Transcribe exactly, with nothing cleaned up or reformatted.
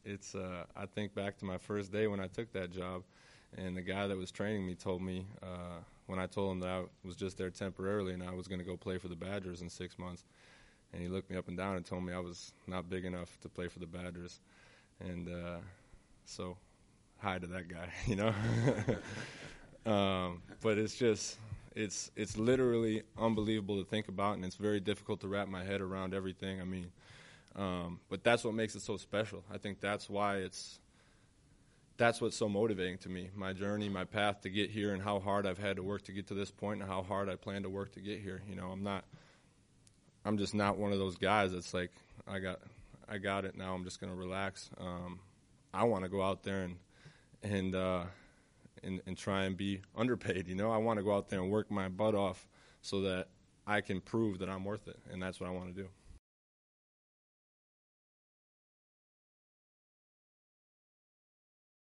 it's uh, I think back to my first day when I took that job, and the guy that was training me told me uh, when I told him that I was just there temporarily and I was going to go play for the Badgers in six months, and he looked me up and down and told me I was not big enough to play for the Badgers, and uh, so hi to that guy, you know. um, but it's just it's it's literally unbelievable to think about, and it's very difficult to wrap my head around everything. I mean. Um, but that's what makes it so special. I think that's why it's that's what's so motivating to me, my journey, my path to get here, and how hard I've had to work to get to this point, and how hard I plan to work to get here. You know, I'm not I'm just not one of those guys that's like, I got I got it now, I'm just going to relax. Um, I want to go out there and and, uh, and and try and be underpaid, you know. I want to go out there and work my butt off so that I can prove that I'm worth it, and that's what I want to do.